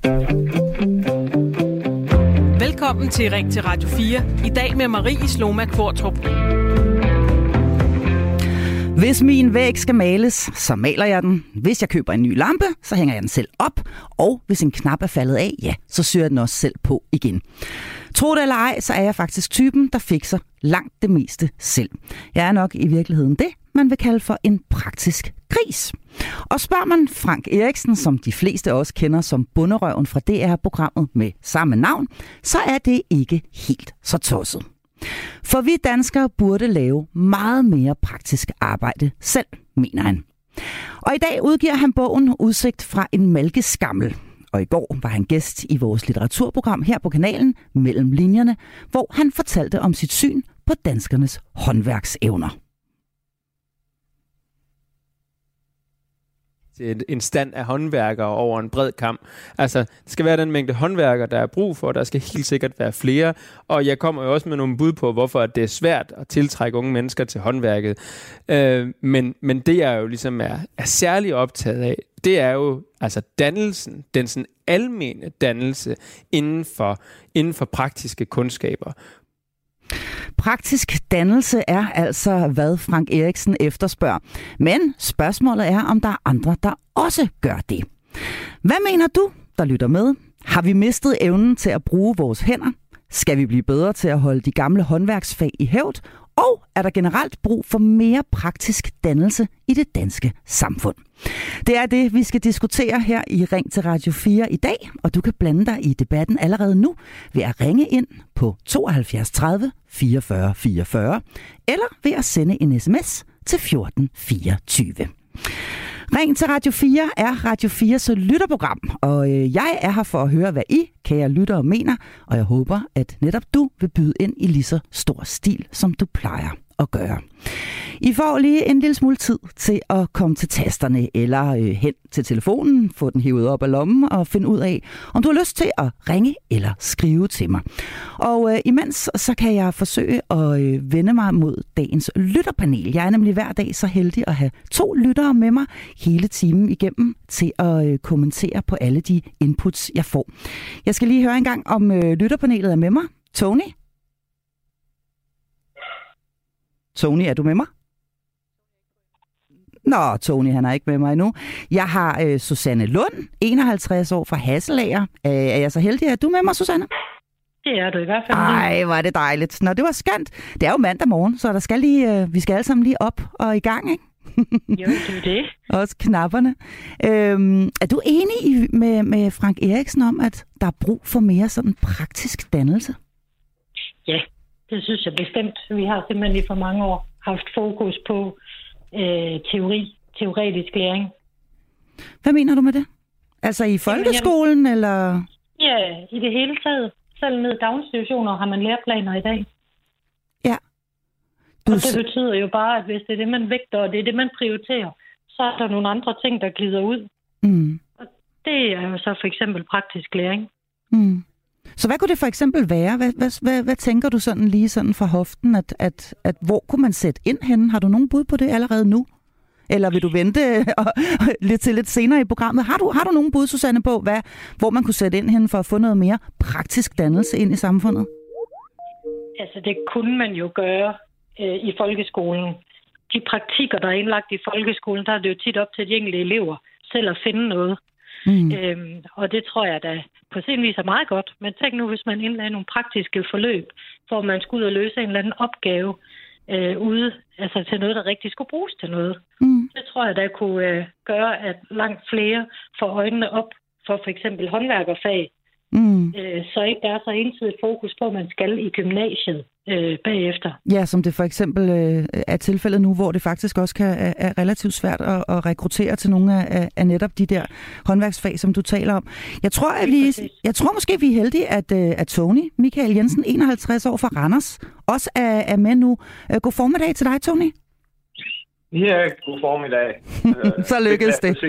Velkommen til Ring til Radio 4. I dag med Marie Sloma Kvartrup. Hvis min væg skal males, så maler jeg den. Hvis jeg køber en ny lampe, så hænger jeg den selv op. Og hvis en knap er faldet af, ja, så syr jeg den også selv på igen. Tro det eller ej, så er jeg faktisk typen, der fikser langt det meste selv. Jeg er nok i virkeligheden det, man vil kalde for en praktisk gris. Og spørger man Frank Eriksen, som de fleste også kender som Bonderøven fra DR-programmet med samme navn, så er det ikke helt så tosset. For vi danskere burde lave meget mere praktisk arbejde selv, mener han. Og i dag udgiver han bogen Udsigt fra en malkeskammel. Og i går var han gæst i vores litteraturprogram her på kanalen Mellem Linjerne, hvor han fortalte om sit syn på danskernes håndværksevner. En stand af håndværkere over en bred kam. Altså, det skal være den mængde håndværkere, der er brug for. Der skal helt sikkert være flere. Og jeg kommer jo også med nogle bud på, hvorfor det er svært at tiltrække unge mennesker til håndværket. Men det, jeg jo ligesom er særlig optaget af, det er jo altså dannelsen, den sådan almene dannelse inden for praktiske kundskaber. Praktisk dannelse er altså, hvad Frank Eriksen efterspørger. Men spørgsmålet er, om der er andre, der også gør det. Hvad mener du, der lytter med? Har vi mistet evnen til at bruge vores hænder? Skal vi blive bedre til at holde de gamle håndværksfag i hævd? Og er der generelt brug for mere praktisk dannelse i det danske samfund? Det er det, vi skal diskutere her i Ring til Radio 4 i dag, og du kan blande dig i debatten allerede nu ved at ringe ind på 72 30 44 44 eller ved at sende en sms til 14 24. Ring til Radio 4 er Radio 4's lytterprogram, og jeg er her for at høre, hvad I, kære lyttere, mener, og jeg håber, at netop du vil byde ind i lige så stor stil, som du plejer at gøre. I får lige en lille smule tid til at komme til tasterne eller hen til telefonen, få den hævet op af lommen og finde ud af, om du har lyst til at ringe eller skrive til mig. Og imens så kan jeg forsøge at vende mig mod dagens lytterpanel. Jeg er nemlig hver dag så heldig at have 2 lyttere med mig hele timen igennem til at kommentere på alle de inputs, jeg får. Jeg skal lige høre en gang, om lytterpanelet er med mig. Tony? Tony, er du med mig? Nå, Tony, han er ikke med mig endnu. Jeg har Susanne Lund, 51 år fra Hasselager. Er jeg så heldig, at du er med mig, Susanne? Det er du i hvert fald. Ej, hvor er det dejligt. Nå, det var skønt. Det er jo mandag morgen, så der skal vi skal alle sammen lige op og i gang, ikke? Jo, det er det. Også knapperne. Er du enig med Frank Eriksen om, at der er brug for mere sådan praktisk dannelse? Ja, det synes jeg bestemt. Vi har simpelthen i for mange år haft fokus på teoretisk læring. Hvad mener du med det? Altså i folkeskolen, eller? Ja, i det hele taget. Selv ned i daginstitutioner har man læreplaner i dag. Ja. Og det betyder jo bare, at hvis det er det, man vægter, og det er det, man prioriterer, så er der nogle andre ting, der glider ud. Mm. Og det er jo så for eksempel praktisk læring. Mm. Så hvad kunne det for eksempel være? Hvad tænker du sådan lige sådan fra hoften, at hvor kunne man sætte ind henne? Har du nogen bud på det allerede nu? Eller vil du vente lidt senere i programmet? Har du nogen bud, Susanne, på, hvor man kunne sætte ind henne for at få noget mere praktisk dannelse ind i samfundet? Altså, det kunne man jo gøre i folkeskolen. De praktikker, der er indlagt i folkeskolen, der er det jo tit op til de enkelte elever selv at finde noget. Mm. Og det tror jeg da på sin vis er meget godt. Men tænk nu, hvis man indlagde nogle praktiske forløb, hvor man skulle ud og løse en eller anden opgave ude, altså til noget, der rigtig skulle bruges til noget. Mm. Det tror jeg da kunne gøre, at langt flere får øjnene op for eksempel håndværkerfag. Mm. Så ikke der er så ensidigt fokus på, at man skal i gymnasiet bagefter. Ja, som det for eksempel er tilfældet nu, hvor det faktisk også er relativt svært at rekruttere til nogle af netop de der håndværksfag, som du taler om. Jeg tror måske, vi er heldige, at Tony Michael Jensen, 51 år fra Randers, også er med nu. God formiddag til dig, Tony. Ja, god formiddag. Så lykkedes det.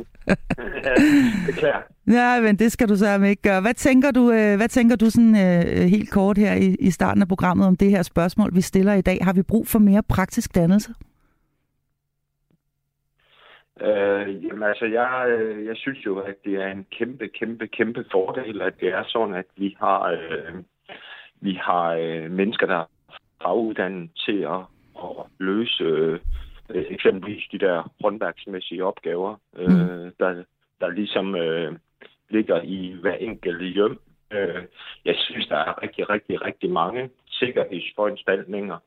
Beklager. Ja, men det skal du så ikke gøre. Hvad tænker du sådan helt kort her i starten af programmet om det her spørgsmål, vi stiller i dag? Har vi brug for mere praktisk dannelse? Jamen altså, jeg synes jo, at det er en kæmpe fordel, at det er sådan, at vi har mennesker, der er faguddannet til at løse eksempelvis de der håndværksmæssige opgaver, der ligesom ligger i hver enkelt hjem. Jeg synes, der er rigtig mange sikkerhedsforanstaltninger,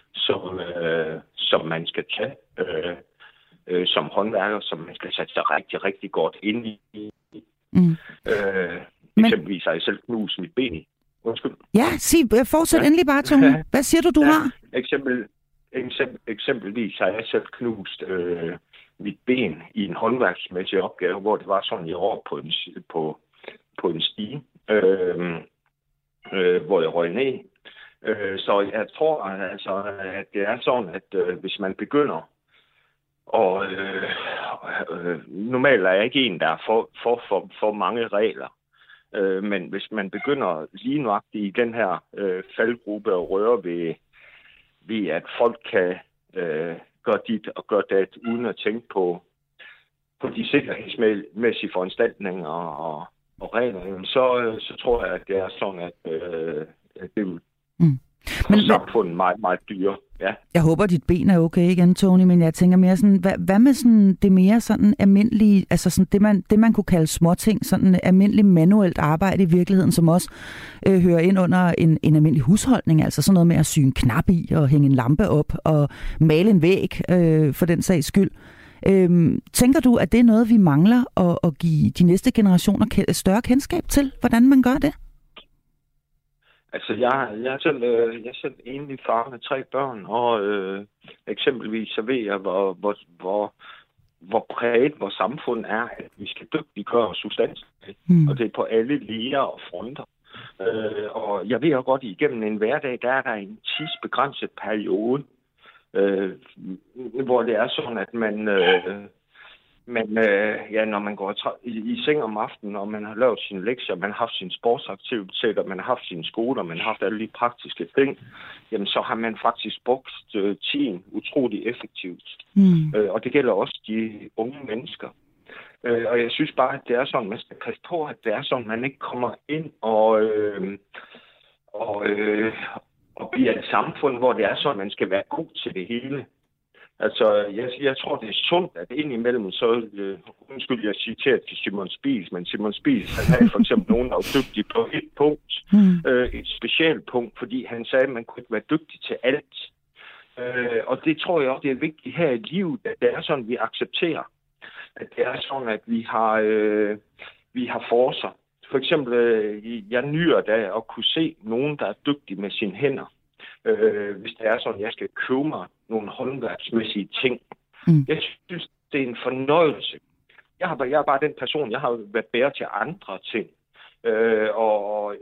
som man skal tage som håndværker, som man skal sætte sig rigtig godt ind i. Eksempelvis har jeg selv knust mit ben i. Undskyld. Ja, fortsæt endelig bare, Tony. Hvad siger du har? Eksempelvis har jeg selv knust mit ben i en håndværksmæssig opgave, hvor det var sådan, jeg var på en stige, hvor jeg røg ned. Så jeg tror altså, at det er sådan, at hvis man begynder, og normalt er jeg ikke en, der er for mange regler, men hvis man begynder lige nøjagtigt i den her faldgruppe og røre ved at folk kan gøre dit og gøre dat, uden at tænke på de sikkerhedsmæssige foranstaltninger og regler, så tror jeg, at det er sådan, at det vil samfundet meget dyre. Ja. Jeg håber, dit ben er okay igen, Tony, men jeg tænker mere sådan, hvad med sådan det mere sådan almindelige, altså sådan det man kunne kalde småting, sådan almindelig manuelt arbejde i virkeligheden, som også hører ind under en almindelig husholdning, altså sådan noget med at sy en knap i og hænge en lampe op og male en væg for den sags skyld. Tænker du, at det er noget, vi mangler at give de næste generationer større kendskab til, hvordan man gør det? Altså, jeg er selv enlig far med 3 børn, og eksempelvis så ved jeg, hvor præget vores samfund er, at vi skal dygtiggøre substanser. Og det er på alle liger og fronter. Og jeg ved jo godt, at igennem en hverdag, der er der en tidsbegrænset periode, hvor det er sådan, at når man går i seng om aftenen, og man har lavet sine lektier, man har haft sine sportsaktiviteter, man har haft sine skoler, man har haft alle de praktiske ting, jamen så har man faktisk brugt tiden utrolig effektivt. Og det gælder også de unge mennesker. Og jeg synes bare, at det er sådan, man skal passe på, at det er sådan, man ikke kommer ind og bliver et samfund, hvor det er sådan, man skal være god til det hele. Altså, jeg tror, det er sundt, at indimellem så, undskyld, jeg citerer til Simon Spies, men Simon Spies, han havde for eksempel nogen, der var dygtig på et punkt, et specielt punkt, fordi han sagde, at man kunne ikke være dygtig til alt. Og det tror jeg også, det er vigtigt her i livet, at det er sådan, vi accepterer. At det er sådan, at vi har forcer. For eksempel, jeg nyder da at kunne se nogen, der er dygtig med sine hænder. Hvis det er sådan, jeg skal købe mig nogle håndværksmæssige ting. Jeg synes, det er en fornøjelse. Jeg er bare den person, jeg har været bedre til andre ting. Og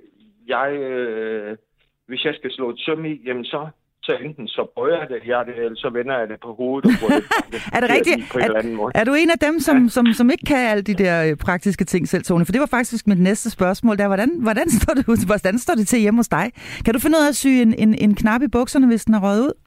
hvis jeg skal slå et søm i, jamen så enten så bøjer jeg det, eller så vender jeg det på hovedet. Og er det rigtigt? Er du en af dem, som ikke kan alle de der praktiske ting selv, Tony? For det var faktisk mit næste spørgsmål. Hvordan står det til hjemme hos dig? Kan du finde ud af at sy en knap i bukserne, hvis den er røget ud?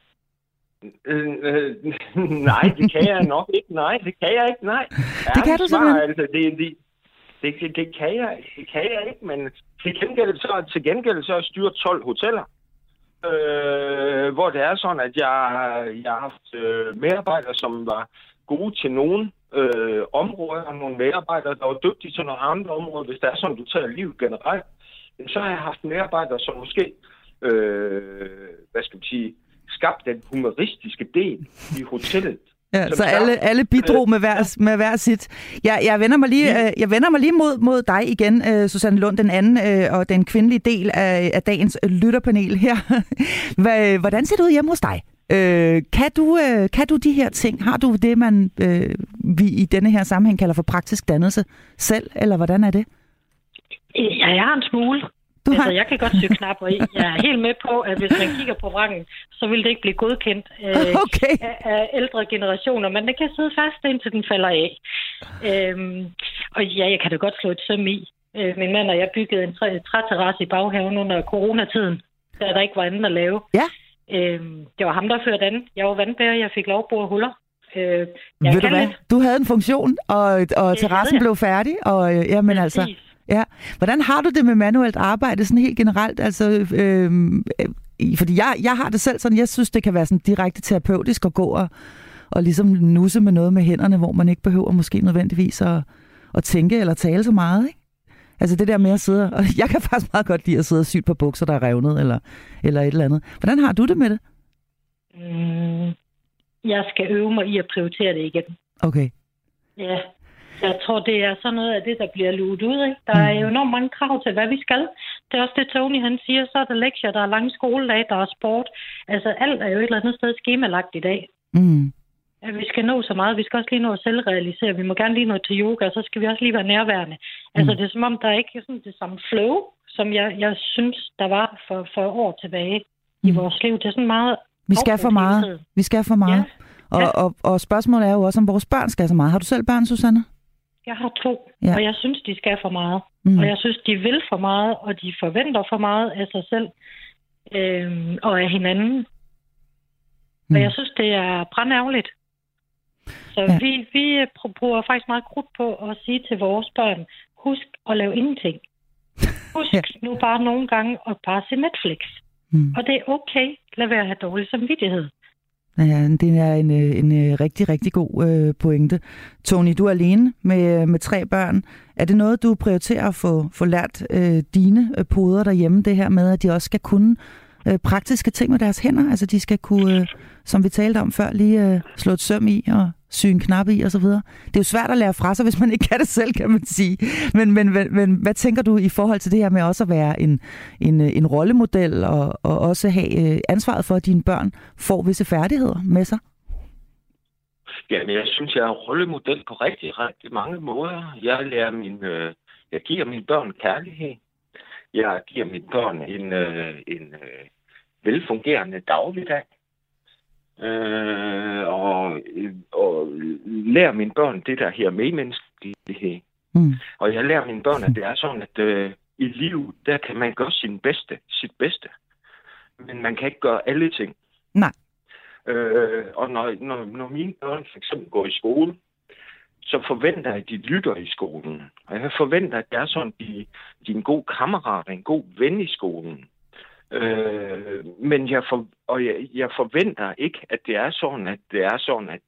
Nej, det kan jeg nok ikke. Nej, det kan jeg ikke. Nej. Det kan du simpelthen? Altså, det kan jeg ikke, men til gengæld så er styret 12 hoteller. Hvor det er sådan, at jeg har haft medarbejdere, som var gode til nogle områder, og nogle medarbejdere, der var dygtige til nogle andre områder. Hvis det er sådan, du tager livet generelt, så har jeg haft medarbejdere, som måske skabt den humoristiske del i hotellet. Ja, så alle bidrog med hver sit. Jeg vender mig lige mod dig igen, Susanne Lund, den anden og den kvindelige del af dagens lytterpanel her. Hvordan ser det ud hjemme hos dig? Kan du de her ting? Har du det, vi i denne her sammenhæng kalder for praktisk dannelse selv, eller hvordan er det? Ja, jeg har en smule. Altså, jeg kan godt sy knapper i. Jeg er helt med på, at hvis man kigger på vrangen, så vil det ikke blive godkendt af ældre generationer, men det kan sidde fast, indtil den falder af. Og ja, jeg kan da godt slå et søm i. Min mand og jeg byggede en træterrasse i baghaven under coronatiden, da der ikke var andet at lave. Ja. Det var ham, der førte an. Jeg var vandbærer, jeg fik lov at bore huller. Ved du hvad? Du havde en funktion, og terrassen blev færdig, og jamen altså... Ja. Hvordan har du det med manuelt arbejde sådan helt generelt? Altså, fordi jeg har det selv sådan, jeg synes, det kan være sådan direkte terapeutisk at gå og ligesom nusse med noget med hænderne, hvor man ikke behøver måske nødvendigvis at tænke eller tale så meget, ikke? Altså det der med at sidde, og jeg kan faktisk meget godt lide at sidde og sy på bukser, der er revnet, eller et eller andet. Hvordan har du det med det? Jeg skal øve mig i at prioritere det igen. Okay. Ja, jeg tror, det er sådan noget af det, der bliver luet ud, ikke? Der er jo enormt mange krav til, hvad vi skal. Det er også det, Tony han siger. Så er der lektier, der er lange skoledage, der er sport. Altså alt er jo et eller andet sted skemalagt i dag. Ja, vi skal nå så meget. Vi skal også lige nå at selvrealisere. Vi må gerne lige nå til yoga, og så skal vi også lige være nærværende. Altså det er som om, der er ikke sådan det samme flow, som jeg synes, der var for år tilbage i vores liv. Det er sådan meget... Vi skal for meget. Vi skal for meget. Ja. Og spørgsmålet er jo også, om vores børn skal så meget. Har du selv børn, Susanne? Jeg har 2, og jeg synes, de skal for meget. Og jeg synes, de vil for meget, og de forventer for meget af sig selv og af hinanden. Og jeg synes, det er brandærgerligt. Så vi bruger faktisk meget krudt på at sige til vores børn, husk at lave ingenting. Husk nu bare nogle gange at bare se Netflix. Og det er okay. Lad være at have dårlig samvittighed. Ja, det er en rigtig, rigtig god pointe. Tony, du er alene med 3 børn. Er det noget, du prioriterer at få lært dine poder derhjemme, det her med, at de også skal kunne praktiske ting med deres hænder? Altså, de skal kunne, som vi talte om før, lige slå et søm i og sy en knap i og så videre. Det er jo svært at lære fra sig, hvis man ikke kan det selv, kan man sige. Men hvad tænker du i forhold til det her med også at være en rollemodel og også have ansvaret for, at dine børn får visse færdigheder med sig? Ja, men jeg synes, jeg er rollemodel på rigtig mange måder. Jeg giver mine børn kærlighed. Jeg giver mine børn en velfungerende dagligdag. Og lærer mine børn det, der her medmenneskelighed. Og jeg lærer mine børn, at det er sådan, at i livet, der kan man gøre sit bedste. Men man kan ikke gøre alle ting. Nej. Og når mine børn for eksempel går i skole, så forventer jeg, at de lytter i skolen. Og jeg forventer, at det er sådan, at de er en god kammerat, en god ven i skolen. Men jeg forventer ikke, at det er sådan, at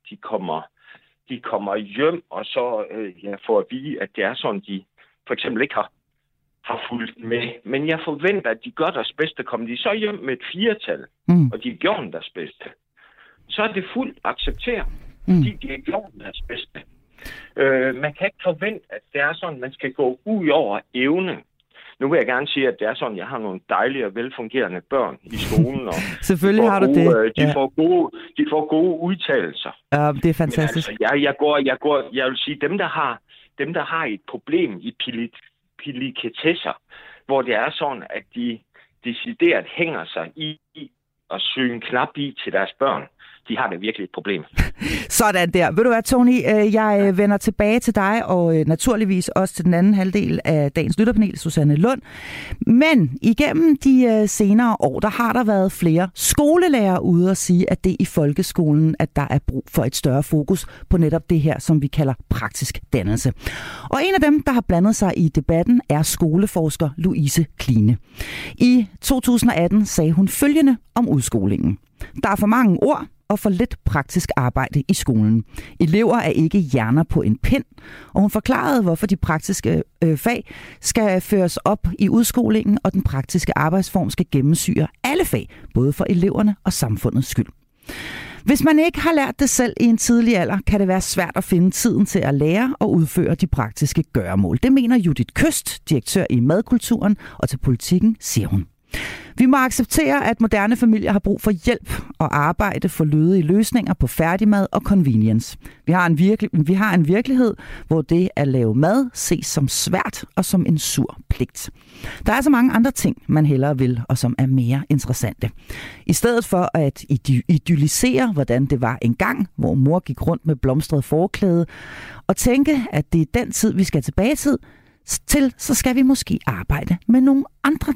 de kommer hjem, og så jeg får at vide, at det er sådan, de for eksempel ikke har fulgt med. Men jeg forventer, at de gør deres bedste. Kommer de så hjem med et 4-tal, og de gjorde deres bedste, så er det fuldt accepteret, fordi de har gjort deres bedste. Man kan ikke forvente, at det er sådan, man skal gå ud over evne. Nu vil jeg gerne sige, at det er sådan, jeg har nogle dejlige og velfungerende børn i skolen. Og selvfølgelig har du det. De får gode udtalelser. Ja, det er fantastisk. Men altså, jeg vil sige, dem der har et problem i piliketesser, hvor det er sådan, at de decideret hænger sig i og syge en knap i til deres børn. De har da virkelig et problem. Sådan der. Ved du hvad, Tony? Jeg vender tilbage til dig, og naturligvis også til den anden halvdel af dagens lytterpanel, Susanne Lund. Men igennem de senere år, der har der været flere skolelærere ude og sige, at det er i folkeskolen, at der er brug for et større fokus på netop det her, som vi kalder praktisk dannelse. Og en af dem, der har blandet sig i debatten, er skoleforsker Louise Kline. I 2018 sagde hun følgende om udskolingen. Der er for mange ord og for lidt praktisk arbejde i skolen. Elever er ikke hjerner på en pind, og hun forklarede, hvorfor de praktiske fag skal føres op i udskolingen, og den praktiske arbejdsform skal gennemsyre alle fag, både for eleverne og samfundets skyld. Hvis man ikke har lært det selv i en tidlig alder, kan det være svært at finde tiden til at lære og udføre de praktiske gøremål. Det mener Judith Køst, direktør i Madkulturen, og til Politikken, siger hun. Vi må acceptere, at moderne familier har brug for hjælp og arbejde for lødige løsninger på færdigmad og convenience. Vi har en virkelighed, hvor det at lave mad ses som svært og som en sur pligt. Der er så mange andre ting, man hellere vil, og som er mere interessante. I stedet for at idyllisere, hvordan det var engang, hvor mor gik rundt med blomstret forklæde, og tænke, at det er den tid, vi skal tilbage til, så skal vi måske arbejde med nogle andre ting.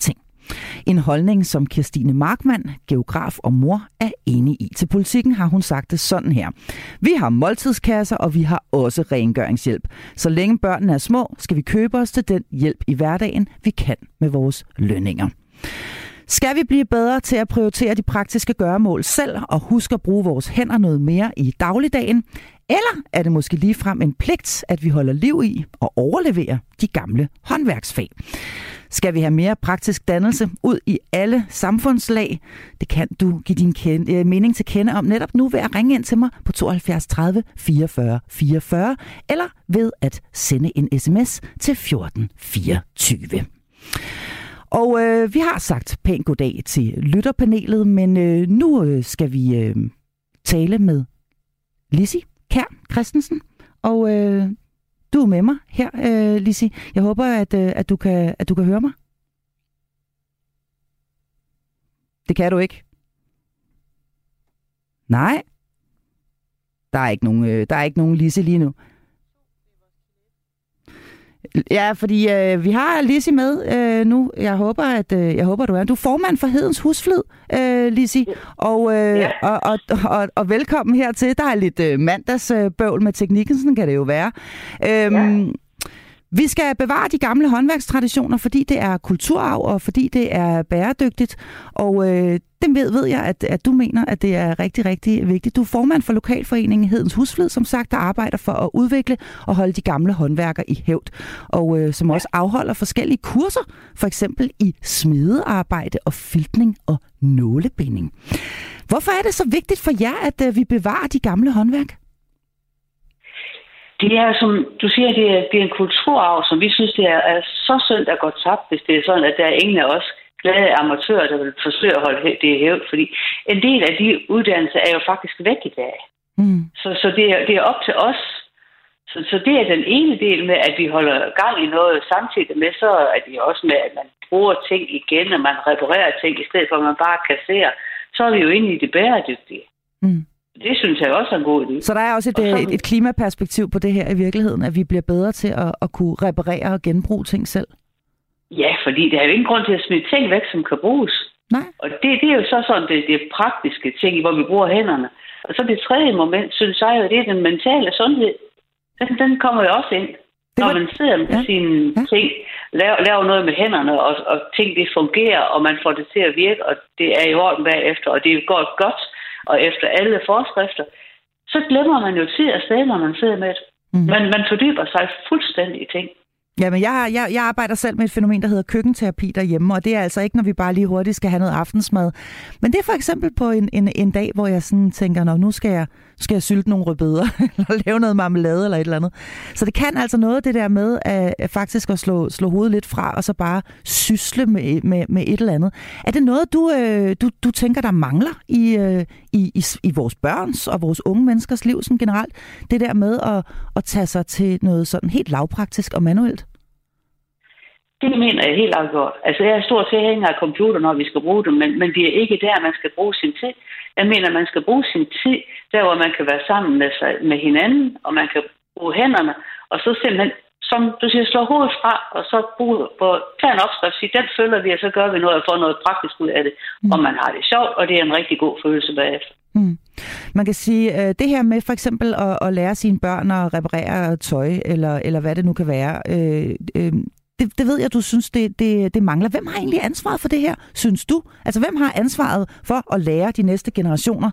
En holdning, som Kirstine Markmann, geograf og mor, er enig i. Til Politikken har hun sagt det sådan her. Vi har måltidskasser, og vi har også rengøringshjælp. Så længe børnene er små, skal vi købe os til den hjælp i hverdagen, vi kan med vores lønninger. Skal vi blive bedre til at prioritere de praktiske gøremål selv og huske at bruge vores hænder noget mere i dagligdagen? Eller er det måske ligefrem en pligt, at vi holder liv i og overleverer de gamle håndværksfag? Skal vi have mere praktisk dannelse ud i alle samfundslag? Det kan du give din mening til kende om netop nu ved at ringe ind til mig på 72 30 44 44 eller ved at sende en sms til 14 24. Og vi har sagt pænt goddag til lytterpanelet, men nu skal vi tale med Lissi Kjær Christensen, og du er med mig her, Lissi. Jeg håber, at du kan høre mig. Det kan du ikke. Nej. Der er ikke nogen Lissi lige nu. Ja, fordi vi har Lissi med nu. Jeg håber, du er. Du er formand for Hedens Husflid, Lissi. Og velkommen hertil. Der er lidt mandagsbøvl med teknikken, sådan kan det jo være. Vi skal bevare de gamle håndværkstraditioner, fordi det er kulturarv, og fordi det er bæredygtigt. Og det ved jeg, at du mener, at det er rigtig, rigtig vigtigt. Du er formand for Lokalforeningen Hedens Husflid, som sagt, der arbejder for at udvikle og holde de gamle håndværkere i hævd. Og som også afholder forskellige kurser, for eksempel i smedearbejde og filtning og nålebinding. Hvorfor er det så vigtigt for jer, at vi bevarer de gamle håndværk? Det er, som du siger, det er en kulturarv, som vi synes, det er så synd at gå tabt, hvis det er sådan, at der er ingen af os glade amatører, der vil forsøge at holde det i hævd. Fordi en del af de uddannelser er jo faktisk væk i dag. Så det er op til os. Så det er den ene del med, at vi holder gang i noget. Samtidig med, så er det også med, at man bruger ting igen, og man reparerer ting, i stedet for at man bare kasserer. Så er vi jo inde i det bæredygtige. Det synes jeg også er en god idé. Så der er også et klimaperspektiv på det her i virkeligheden, at vi bliver bedre til at kunne reparere og genbruge ting selv? Ja, fordi der er jo ingen grund til at smide ting væk, som kan bruges. Nej. Og det er jo så sådan det praktiske ting, hvor vi bruger hænderne. Og så det tredje moment, synes jeg jo, det er den mentale sundhed. Den kommer jo også ind. Når man sidder med sine ting, laver noget med hænderne, og ting det fungerer, og man får det til at virke, og det er i orden bagefter, og det går godt, og efter alle forskrifter, så glemmer man jo tid og sted, når man sidder med det. Man fordyber sig fuldstændig i ting. Jamen, jeg arbejder selv med et fænomen, der hedder køkkenterapi derhjemme, og det er altså ikke, når vi bare lige hurtigt skal have noget aftensmad. Men det er for eksempel på en dag, hvor jeg sådan tænker, nu skal jeg sylte nogle rødbeder, eller lave noget marmelade, eller et eller andet. Så det kan altså noget, det der med at faktisk at slå hovedet lidt fra, og så bare sysle med et eller andet. Er det noget, du tænker, der mangler i vores børns og vores unge menneskers liv sådan generelt? Det der med at tage sig til noget sådan helt lavpraktisk og manuelt? Det mener jeg helt afgjort. Altså, jeg er stor tilhænger af computer, når vi skal bruge dem, men det er ikke der, man skal bruge sin tid. Jeg mener, man skal bruge sin tid der, hvor man kan være sammen med hinanden, og man kan bruge hænderne, og så simpelthen, som du siger, slå hovedet fra, og så tage en opskrift, sige, den følger vi, og så gør vi noget og får noget praktisk ud af det. Og man har det sjovt, og det er en rigtig god følelse bagefter. Man kan sige, det her med for eksempel at lære sine børn at reparere tøj, eller hvad det nu kan være, det ved jeg, du synes, det mangler. Hvem har egentlig ansvaret for det her, synes du? Altså, hvem har ansvaret for at lære de næste generationer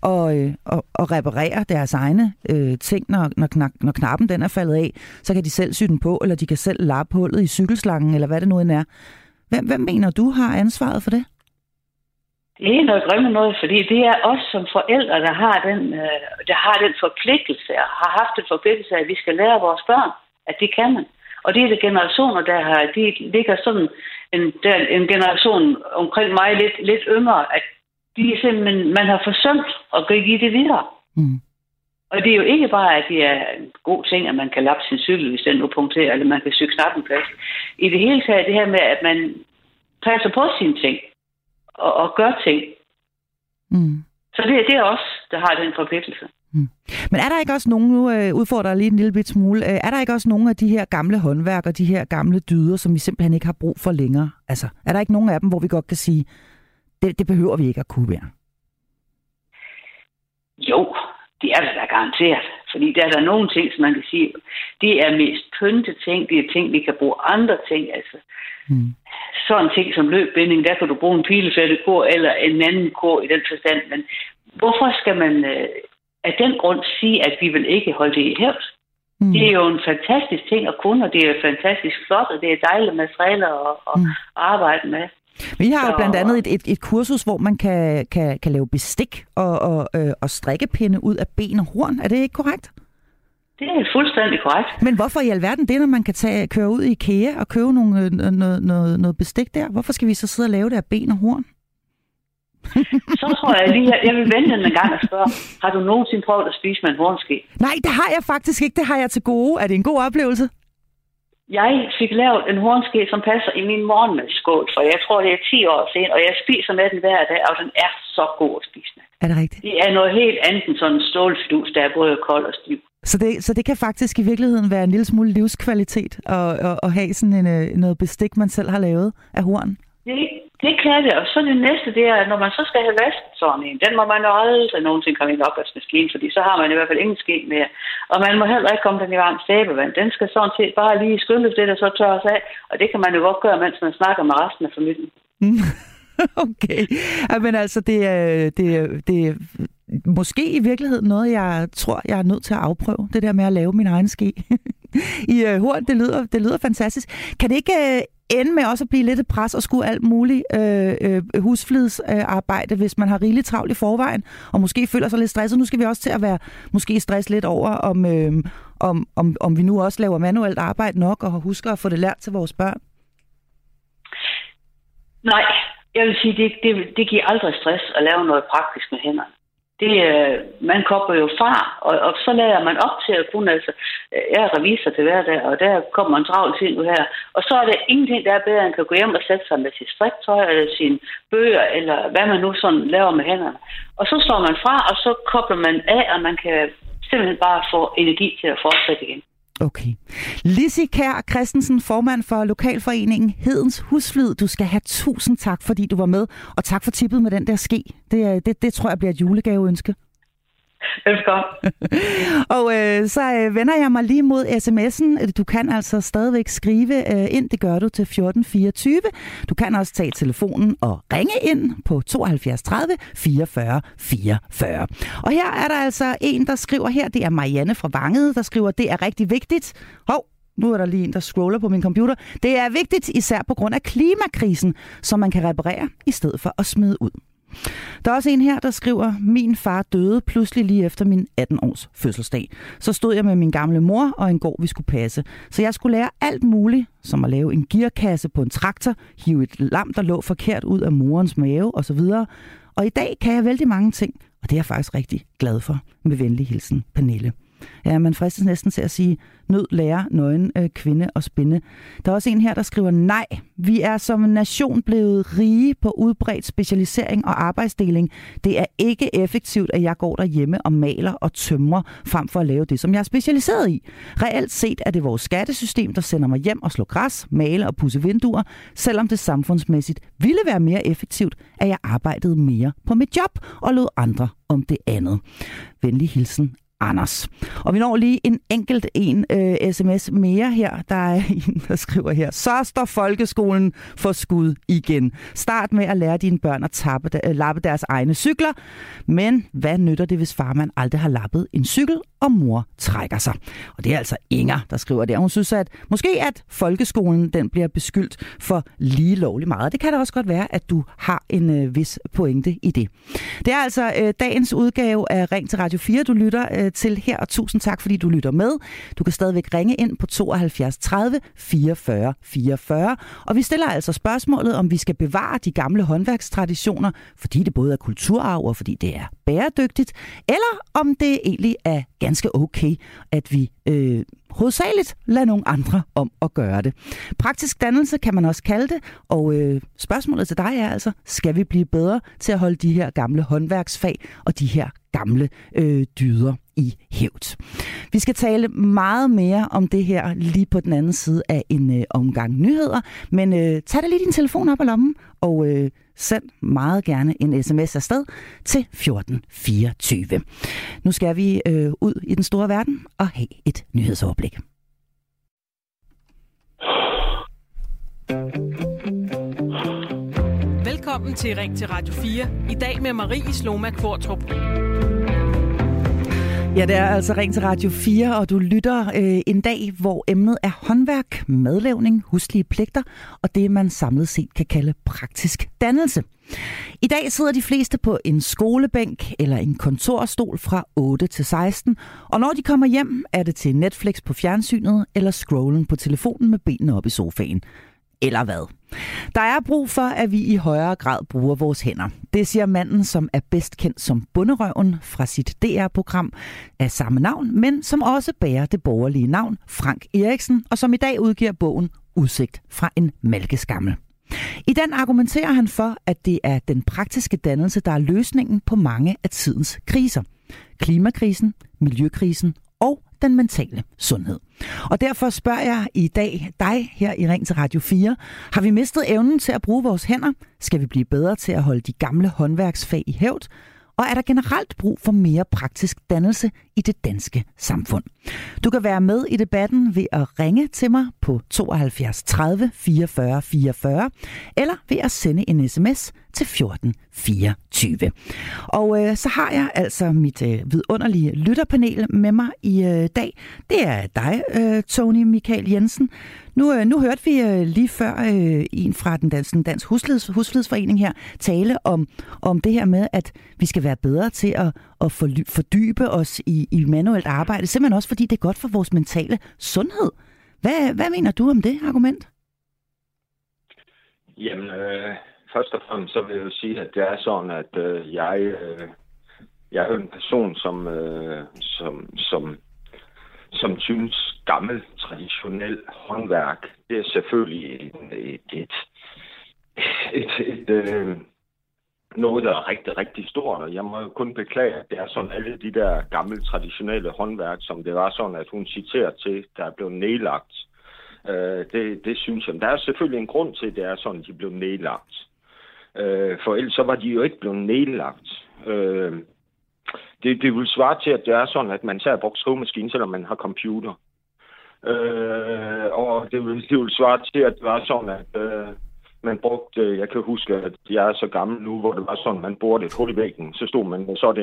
at reparere deres egne ting, når knappen den er faldet af? Så kan de selv sy den på, eller de kan selv lappe hullet i cykelslangen, eller hvad det nu end er. Hvem mener du har ansvaret for det? Det er noget grimme noget, fordi det er os som forældre, der har den forpligtelse, og har haft den forpligtelse, at vi skal lære vores børn, at det kan man. Og det er de generationer, de ligger sådan en generation omkring mig lidt yngre, at de simpelthen, man har forsømt at give det videre. Og det er jo ikke bare, at det er en god ting, at man kan lappe sin cykel, hvis den nu punkterer, eller man kan sy knappen plads. I det hele taget det her med, at man passer på sine ting og gør ting. Så det er os, der har den forpligtelse. Men er der ikke også nogen, nu udfordrer jeg lige en lille bit smule, er der ikke også nogle af de her gamle håndværk og de her gamle dyder, som vi simpelthen ikke har brug for længere? Altså, er der ikke nogen af dem, hvor vi godt kan sige, det behøver vi ikke at kunne være? Jo, det er der garanteret. Fordi der er der nogle ting, som man kan sige, det er mest pynte ting, det er ting, vi kan bruge andre ting. Altså. Sådan ting som løbbinding, der kan du bruge en pilefældekur eller en anden kur i den forstand. Men hvorfor skal man af den grund sige, at vi vil ikke holde det i hævd? Det er jo en fantastisk ting at kunne, og det er fantastisk flot, og det er dejlige materialer at arbejde med. Vi har jo blandt andet et kursus, hvor man kan lave bestik og strikkepinde ud af ben og horn. Er det ikke korrekt? Det er fuldstændig korrekt. Men hvorfor i alverden det, når man kan køre ud i IKEA og købe noget bestik der? Hvorfor skal vi så sidde og lave det af ben og horn? Så tror jeg lige, at jeg vil vente en gang og spørge, har du nogensinde prøvet at spise med en hornske? Nej, det har jeg faktisk ikke. Det har jeg til gode. Er det en god oplevelse? Jeg fik lavet en hornske, som passer i min morgenmadsskål, for jeg tror, det er 10 år siden, og jeg spiser med den hver dag, og den er så god at spise med. Er det rigtigt? Det er noget helt andet end sådan en stålfidus, der er både kold og stiv. Så det kan faktisk i virkeligheden være en lille smule livskvalitet at have sådan noget bestik, man selv har lavet af horn? Det kan det, og så det næste, det er, når man så skal have vasket sådan en, den må man jo aldrig nogensinde komme i en opvaskemaskine, fordi så har man i hvert fald ingen ske mere. Og man må heller ikke komme den i varmt sæbevand. Den skal sådan set bare lige skylles lidt og så tørres af, og det kan man jo godt gøre, mens man snakker med resten af familien. Okay. Men altså, det er måske i virkeligheden noget, jeg tror, jeg er nødt til at afprøve. Det der med at lave min egen ske i horn, det lyder fantastisk. Kan det ikke ende med også at blive lidt et pres og skulle alt muligt husflidsarbejde, hvis man har rigeligt travlt i forvejen, og måske føler sig lidt stresset? Nu skal vi også til at være måske stress lidt over, om vi nu også laver manuelt arbejde nok, og husker at få det lært til vores børn. Nej, jeg vil sige, det giver aldrig stress at lave noget praktisk med hænderne. Man kobler jo fra, og så lærer man op til at kunne, altså, jeg er revisor til hverdag, og der kommer en travl til nu her, og så er der ingenting, der er bedre, end kan gå hjem og sætte sig med sit striktøj, eller sine bøger, eller hvad man nu sådan laver med hænderne. Og så står man fra, og så kobler man af, og man kan simpelthen bare få energi til at fortsætte igen. Okay. Lissi Kjær Christensen, formand for Lokalforeningen Hedens Husflid. Du skal have 1000 tak, fordi du var med, og tak for tippet med den der ske. Det tror jeg bliver et julegaveønske. Velkommen. Og så vender jeg mig lige mod sms'en. Du kan altså stadigvæk skrive ind. Det gør du til 1424. Du kan også tage telefonen og ringe ind på 72 30 44 44. Og her er der altså en, der skriver her. Det er Marianne fra Vangede, der skriver, det er rigtig vigtigt. Nu er der lige en, der scroller på min computer. Det er vigtigt især på grund af klimakrisen, som man kan reparere i stedet for at smide ud. Der er også en her, der skriver, min far døde pludselig lige efter min 18-års fødselsdag. Så stod jeg med min gamle mor og en gård, vi skulle passe. Så jeg skulle lære alt muligt, som at lave en gearkasse på en traktor, hive et lam, der lå forkert ud af morens mave osv. Og i dag kan jeg vældig mange ting, og det er jeg faktisk rigtig glad for. Med venlig hilsen, Pernille. Ja, man fristes næsten til at sige, nød lærer nøgen kvinde og spinde. Der er også en her, der skriver, nej, vi er som en nation blevet rige på udbredt specialisering og arbejdsdeling. Det er ikke effektivt, at jeg går derhjemme og maler og tømrer, frem for at lave det, som jeg er specialiseret i. Reelt set er det vores skattesystem, der sender mig hjem og slå græs, male og pudse vinduer, selvom det samfundsmæssigt ville være mere effektivt, at jeg arbejdede mere på mit job og lod andre om det andet. Venlig hilsen, Anders. Og vi når lige en enkelt sms mere her. Der er en, der skriver her. Så står folkeskolen for skud igen. Start med at lære dine børn at lappe deres egne cykler. Men hvad nytter det, hvis farmand aldrig har lappet en cykel, og mor trækker sig? Og det er altså Inger, der skriver der. Hun synes, at måske at folkeskolen den bliver beskyldt for lige lovligt meget. Det kan da også godt være, at du har en vis pointe i det. Det er altså dagens udgave af Ring til Radio 4, du lytter til her, og 1000 tak, fordi du lytter med. Du kan stadigvæk ringe ind på 72 30 44 44, og vi stiller altså spørgsmålet, om vi skal bevare de gamle håndværkstraditioner, fordi det både er kulturarv og fordi det er bæredygtigt, eller om det egentlig er ganske okay, at vi hovedsageligt lader nogle andre om at gøre det. Praktisk dannelse kan man også kalde det, og spørgsmålet til dig er altså, skal vi blive bedre til at holde de her gamle håndværksfag og de her gamle dyder i hævd. Vi skal tale meget mere om det her lige på den anden side af en omgang nyheder, men tag da lige din telefon op af lommen og send meget gerne en sms afsted til 1424. Nu skal vi ud i den store verden og have et nyhedsoverblik. Velkommen til Ring til Radio 4. I dag med Marie Sloma Kvartrup. Ja, det er altså Ring til Radio 4, og du lytter en dag, hvor emnet er håndværk, madlavning, huslige pligter og det, man samlet set kan kalde praktisk dannelse. I dag sidder de fleste på en skolebænk eller en kontorstol fra 8 til 16, og når de kommer hjem, er det til Netflix på fjernsynet eller scrollen på telefonen med benene op i sofaen. Eller hvad? Der er brug for, at vi i højere grad bruger vores hænder. Det siger manden, som er bedst kendt som Bonderøven fra sit DR-program af samme navn, men som også bærer det borgerlige navn Frank Eriksen, og som i dag udgiver bogen Udsigt fra en mælkeskammel. I den argumenterer han for, at det er den praktiske dannelse, der er løsningen på mange af tidens kriser. Klimakrisen, miljøkrisen og den mentale sundhed. Og derfor spørger jeg i dag dig her i Ring til Radio 4. Har vi mistet evnen til at bruge vores hænder? Skal vi blive bedre til at holde de gamle håndværksfag i hævd? Og er der generelt brug for mere praktisk dannelse i det danske samfund? Du kan være med i debatten ved at ringe til mig på 72 30 44 44, eller ved at sende en sms til 14 24. Og så har jeg altså mit vidunderlige lytterpanel med mig i dag. Det er dig, Tony Michael Jensen. Nu hørte vi lige før en fra den Dansk Husflidsforening her tale om det her med, at vi skal være bedre til at fordybe os i manuelt arbejde, simpelthen også fordi det er godt for vores mentale sundhed. Hvad mener du om det argument? Jamen, først og fremmest så vil jeg jo sige, at det er sådan, at jeg er en person, som synes gammel, traditionel håndværk, det er selvfølgelig noget, der er rigtig, rigtig stort. Og jeg må jo kun beklage, at det er sådan alle de der gamle, traditionelle håndværk, som det var sådan, at hun citerer til, der er blevet nedlagt. Det synes jeg. Der er selvfølgelig en grund til, at det er sådan, at de blev nedlagt. For ellers så var de jo ikke blevet nedlagt. Det vil svare til, at det er sådan, at man tager brugt skrivemaskine, selvom man har computer. Og det vil svare til, at det var sådan, at man brugte, jeg kan huske, at jeg er så gammel nu, hvor det var sådan, man borede et hul i væggen, så stod man, så er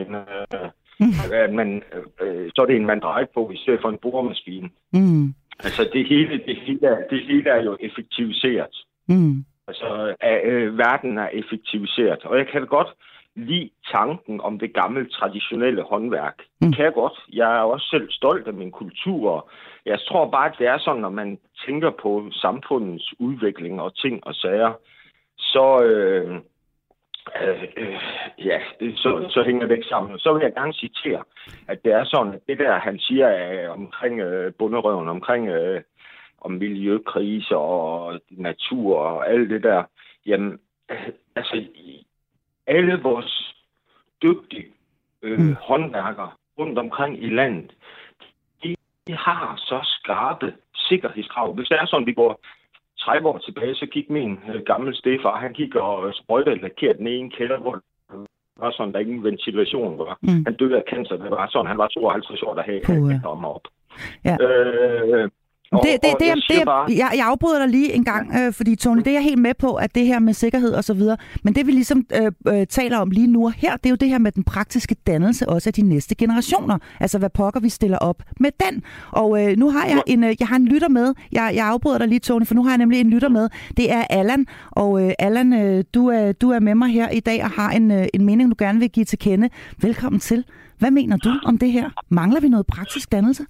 det en, man drejer på, i stedet for en boremaskine. Mm. Altså det hele er jo effektiviseret. Mm. Altså verden er effektiviseret, og jeg kan godt lide tanken om det gamle, traditionelle håndværk. Det kan jeg godt. Jeg er også selv stolt af min kultur. Jeg tror bare, at det er sådan, når man tænker på samfundets udvikling og ting og sager, så hænger det ikke sammen. Så vil jeg gerne citere, at det er sådan, at det der, han siger omkring Bonderøven, omkring om miljøkriser og natur og alt det der, jamen, altså, alle vores dygtige håndværkere rundt omkring i landet, de har så skarpe sikkerhedskrav. Hvis det er sådan, vi går 30 år tilbage, så gik min gamle stedfar, han gik og sprøjtede og lakerede den ene kælder, hvor det var sådan, der ingen ventilation var. Han døde af cancer, det var sådan, han var 52 år, der havde ham op. Ja. Jeg afbryder dig lige en gang, fordi Tony, det er jeg helt med på, at det her med sikkerhed og så videre, men det vi ligesom taler om lige nu og her, det er jo det her med den praktiske dannelse også af de næste generationer. Altså hvad pokker vi stiller op med den. Og nu har jeg har en lytter med. Jeg afbryder dig lige, Tony, for nu har jeg nemlig en lytter med. Det er Allan, og Allan, du er med mig her i dag og har en mening, du gerne vil give til kende. Velkommen til. Hvad mener du om det her? Mangler vi noget praktisk dannelse?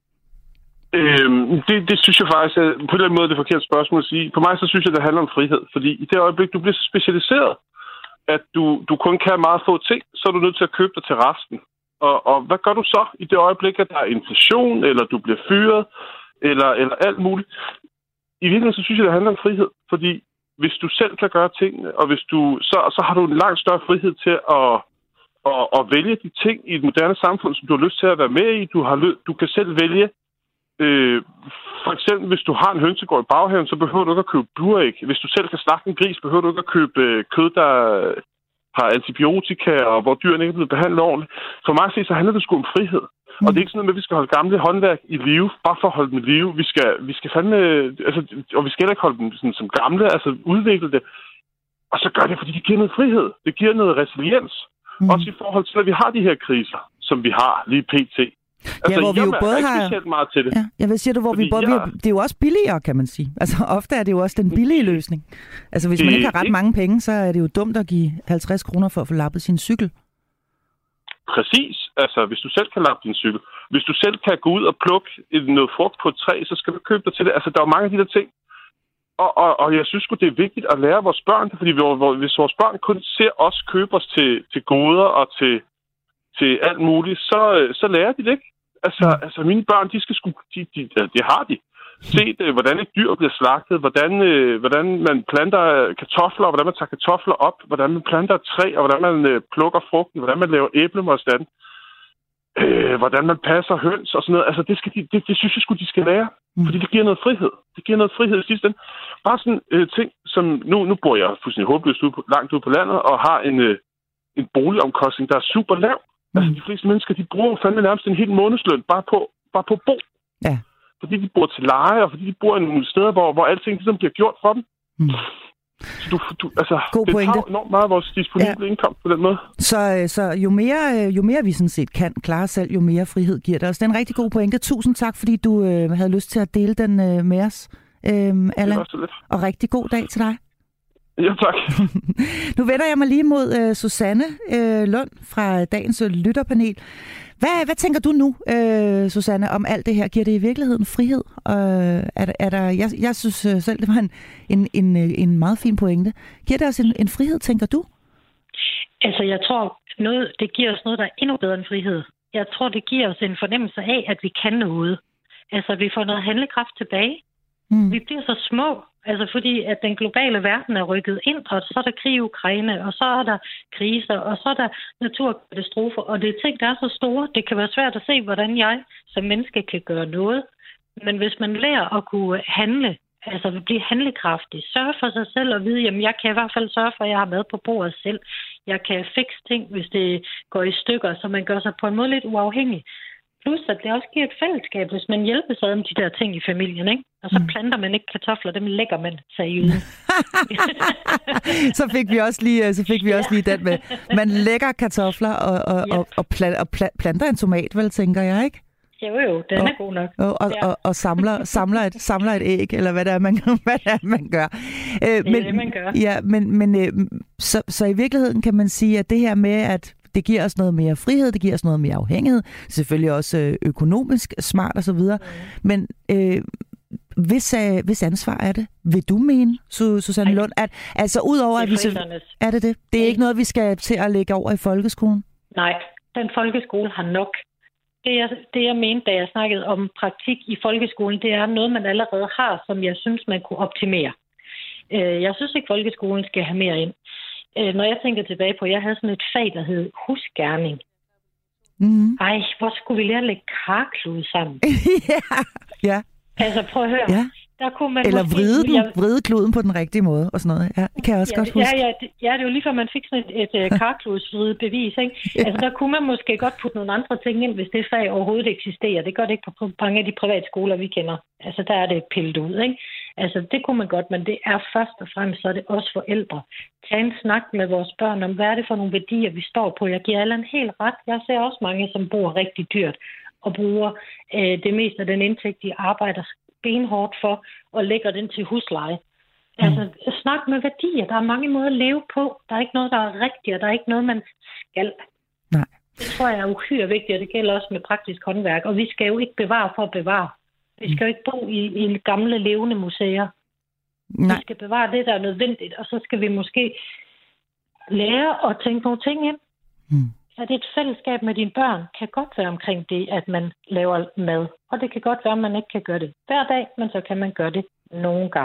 Det synes jeg faktisk er på den måde det forkerte spørgsmål at sige. For mig så synes jeg, det handler om frihed. Fordi i det øjeblik, du bliver så specialiseret, at du kun kan meget få ting, så er du nødt til at købe dig til resten. Og hvad gør du så i det øjeblik, at der er inflation, eller du bliver fyret, eller alt muligt? I virkeligheden så synes jeg, det handler om frihed. Fordi hvis du selv kan gøre tingene, og hvis du så har du en langt større frihed til at vælge de ting i et moderne samfund, som du har lyst til at være med i. Du kan selv vælge. For eksempel, hvis du har en hønsegård i baghaven, så behøver du ikke at købe buræg. Hvis du selv kan slagte en gris, behøver du ikke at købe kød, der har antibiotika, og hvor dyrene ikke er blevet behandlet ordentligt. For mig at se, så handler det sgu om frihed. Og det er ikke sådan noget med, at vi skal holde gamle håndværk i live, bare for at holde dem i live. Vi skal fandme, altså, og vi skal heller ikke holde dem sådan, som gamle, altså udvikle det. Og så gør det, fordi det giver noget frihed. Det giver noget resiliens. Også i forhold til, at vi har de her kriser, som vi har lige pt. Altså, hvor vi jo både har meget til det. Ja, jeg vil sige det, hvor vi både det er jo også billigere, kan man sige. Altså ofte er det jo også den billige løsning. Altså hvis man ikke har ret mange penge, så er det jo dumt at give 50 kroner for at få lappet sin cykel. Præcis. Altså hvis du selv kan lappe din cykel, hvis du selv kan gå ud og plukke noget frugt på et træ, så skal du købe dig til det. Altså der er jo mange af de der ting. Og jeg synes sgu, det er vigtigt at lære vores børn, fordi hvis vores børn kun ser os købe os til goder og til alt muligt, så lærer de det ikke. Altså mine børn, de skal sgu, det har de. Set, hvordan et dyr bliver slagtet, hvordan man planter kartofler, hvordan man tager kartofler op, hvordan man planter et træ, og hvordan man plukker frugten, hvordan man laver æblemostand, hvordan man passer høns og sådan noget. Altså det synes jeg sgu, de skal lære, fordi det giver noget frihed. Det giver noget frihed i sidste ende. Bare sådan ting, som nu bor jeg fuldstændig håbløst langt ude på landet, og har en boligomkostning, der er super lav. Altså de fleste mennesker, de bruger fandme nærmest en hel månedsløn bare på at bo. Ja. Fordi de bor til leje, og fordi de bor i nogle steder, hvor alting ligesom bliver gjort for dem. Så god det pointe. Tager enormt meget af vores disponible indkomst på den måde. Så jo mere vi sådan set kan klare selv, jo mere frihed giver det os. Det er en rigtig god pointe. Tusind tak, fordi du havde lyst til at dele den med os, Allan. Og rigtig god dag til dig. Ja, tak. Nu vender jeg mig lige mod Susanne Lund fra dagens lytterpanel. Hvad tænker du nu, Susanne, om alt det her? Giver det i virkeligheden frihed? Jeg synes selv, det var en meget fin pointe. Giver det os en frihed, tænker du? Altså, jeg tror, det giver os noget, der er endnu bedre end frihed. Jeg tror, det giver os en fornemmelse af, at vi kan noget. Altså, vi får noget handlekraft tilbage. Vi bliver så små. Altså fordi, at den globale verden er rykket ind, og så er der krig i Ukraine, og så er der kriser, og så er der naturkatastrofer, og det er ting, der er så store. Det kan være svært at se, hvordan jeg som menneske kan gøre noget. Men hvis man lærer at kunne handle, altså blive handlekraftig, sørge for sig selv og vide, jamen jeg kan i hvert fald sørge for, at jeg har mad på bordet selv. Jeg kan fikse ting, hvis det går i stykker, så man gør sig på en måde lidt uafhængig. Plus, at det også giver et fællesskab, hvis man hjælper sig om de der ting i familien, ikke? Og så planter man ikke kartofler, dem lægger man seriøst. Så fik vi også lige den med. Man lægger kartofler og planter en tomat, vel, tænker jeg, ikke? Jo, den er god nok. Og samler et æg, eller hvad det er, man gør. Man gør. Ja, men så i virkeligheden kan man sige, at det her med, at det giver os noget mere frihed, det giver os noget mere afhængighed, selvfølgelig også økonomisk smart og så videre. Men hvis ansvar er det, vil du mene, Susanne Lund, at altså udover at vi er det? Det er ikke noget, vi skal til at lægge over i folkeskolen? Nej, den folkeskole har nok. Det jeg mente, da jeg snakkede om praktik i folkeskolen, det er noget, man allerede har, som jeg synes, man kunne optimere. Jeg synes ikke, folkeskolen skal have mere ind. Når jeg tænker tilbage på, at jeg havde sådan et fag, der hed husgerning. Ej, hvor skulle vi lære at lægge karklud sammen? Ja. Altså, prøv at høre. Ja. Der kunne man eller vride kluden på den rigtige måde og sådan noget. Ja, det kan jeg også godt huske. Ja, det er jo lige før man fik sådan et karkludsvride bevis, ikke? Ja. Altså, der kunne man måske godt putte nogle andre ting ind, hvis det fag overhovedet eksisterer. Det gør det ikke på mange af de private skoler, vi kender. Altså, der er det pillet ud, ikke? Altså, det kunne man godt, men det er først og fremmest, så er det også forældre. Tag en snak med vores børn om, hvad er det for nogle værdier, vi står på. Jeg giver alle en helt ret. Jeg ser også mange, som bor rigtig dyrt og bruger det meste af den indtægt, de arbejder benhårdt for, og lægger den til husleje. Altså, snak med værdier. Der er mange måder at leve på. Der er ikke noget, der er rigtigt, og der er ikke noget, man skal. Nej. Det tror jeg er uhyre vigtigt, og det gælder også med praktisk håndværk. Og vi skal jo ikke bevare for at bevare. Vi skal jo ikke bo i gamle, levende museer. Nej. Vi skal bevare det, der er nødvendigt, og så skal vi måske lære at tænke nogle ting ind. At et fællesskab med dine børn kan godt være omkring det, at man laver mad. Og det kan godt være, at man ikke kan gøre det hver dag, men så kan man gøre det nogle gange.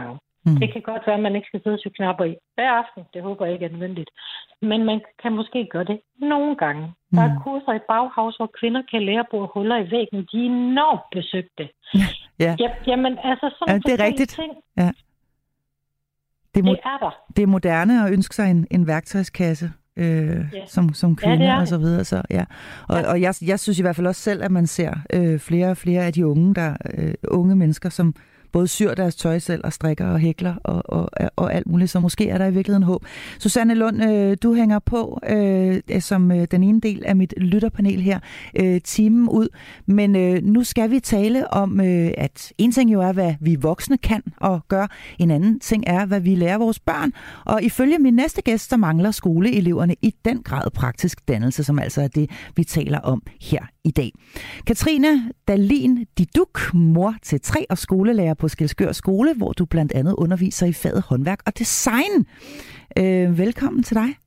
Det kan godt være, at man ikke skal sidde og sy knapper i hver aften. Det håber jeg ikke er nødvendigt. Men man kan måske gøre det nogle gange. Der er kurser i Bauhaus, hvor kvinder kan lære at bore huller i væggen. De er enormt besøgte. Ja. Jamen, altså sådan det er rigtigt. ting. Ja. Det er der. Det er moderne at ønske sig en værktøjskasse. Som kvinde og så videre. Så, ja. Og jeg synes i hvert fald også selv, at man ser flere og flere af de unge mennesker, som både syr deres tøj selv og strikker og hækler og alt muligt. Så måske er der i virkeligheden håb. Susanne Lund, du hænger på som den ene del af mit lytterpanel her timen ud. Men nu skal vi tale om, at en ting jo er, hvad vi voksne kan og gør. En anden ting er, hvad vi lærer vores børn. Og ifølge min næste gæst, så mangler skoleeleverne i den grad praktisk dannelse, som altså er det, vi taler om her i dag. Katrine Dahlin Diduk, mor til 3 og skolelærer på Skælskør Skole, hvor du blandt andet underviser i faget håndværk og design. Velkommen til dig.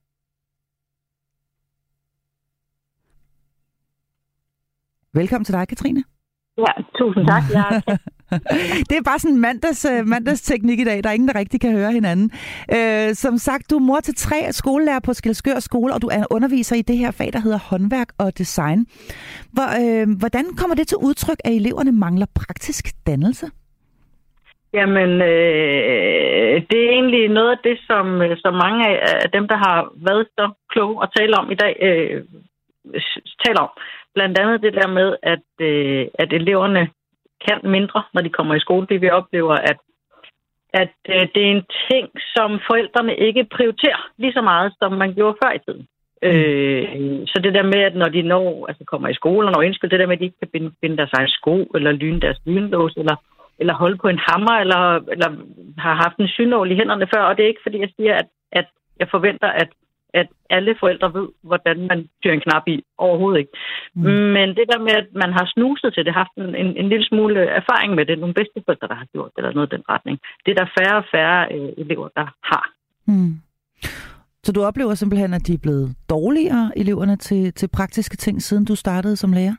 Velkommen til dig, Katrine. Ja, tusind tak. Det er bare sådan mandagsteknik i dag. Der er ingen, der rigtig kan høre hinanden. Som sagt, du er mor til 3 skolelærer på Skælskør Skole, og du er underviser i det her fag, der hedder håndværk og design. Hvordan kommer det til udtryk, at eleverne mangler praktisk dannelse? Jamen, det er egentlig noget af det, som mange af dem, der har været så kloge at tale om i dag, taler om. Blandt andet det der med, at eleverne kan mindre, når de kommer i skole. Det vi oplever, at det er en ting, som forældrene ikke prioriterer lige så meget, som man gjorde før i tiden. Så det der med, at når de kommer i skole og når indspil, det der med, at de ikke kan binde deres egen sko, eller lyne deres lynlås, eller holde på en hammer, eller har haft en synål i hænderne før. Og det er ikke, fordi jeg siger, at jeg forventer, at alle forældre ved, hvordan man syr en knap i. Overhovedet ikke. Men det der med, at man har snuset til det, haft en lille smule erfaring med det, nogle bedsteforældre, der har gjort det, eller noget i den retning. Det er der færre og færre elever, der har. Så du oplever simpelthen, at de er blevet dårligere, eleverne, til praktiske ting, siden du startede som lærer?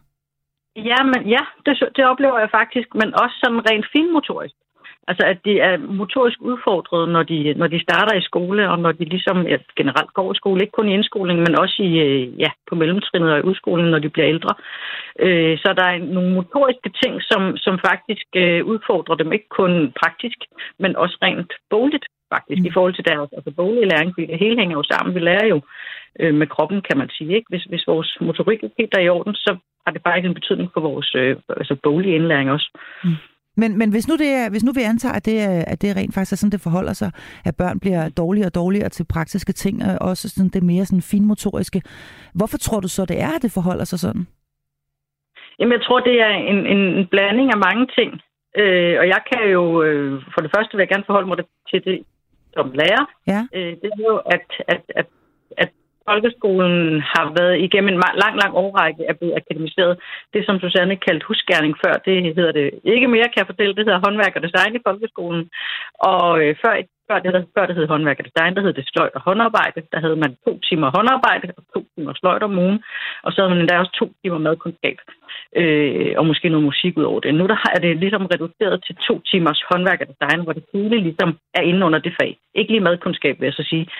Det oplever jeg faktisk, men også sådan rent finmotorisk. Altså, at de er motorisk udfordret, når de starter i skole, og når de ligesom generelt går i skole, ikke kun i indskoling, men også på mellemtrinnet og i udskoling, når de bliver ældre. Så der er nogle motoriske ting, som faktisk udfordrer dem, ikke kun praktisk, men også rent bogligt, faktisk, i forhold til deres boglige læring, fordi det hele hænger jo sammen. Vi lærer jo med kroppen, kan man sige, ikke? Hvis vores motorik ikke helt er i orden, så har det faktisk en betydning for vores boglige indlæring også. Men hvis nu vi antager, at det rent faktisk er sådan, det forholder sig, at børn bliver dårligere og dårligere til praktiske ting, og også sådan det mere sådan finmotoriske, hvorfor tror du så, det er, at det forholder sig sådan? Jamen, jeg tror, det er en blanding af mange ting. Og jeg kan jo, for det første vil jeg gerne forholde mig til det som lærer. Ja. Det er jo, at folkeskolen har været igennem en lang årrække er blevet akademiseret. Det, som Susanne kaldte husgerning før, det hedder det ikke mere, kan jeg fortælle. Det hedder håndværk og design i folkeskolen. Og før det hed håndværk og design, der hed det sløjd og håndarbejde. Der havde man 2 timer håndarbejde og 2 timer sløjd om ugen. Og så havde man endda også 2 timer madkundskab. Og måske noget musik ud over det. Nu er det ligesom reduceret til 2 timers håndværk og design, hvor det hele ligesom er inde under det fag. Ikke lige madkundskab, vil jeg så sige.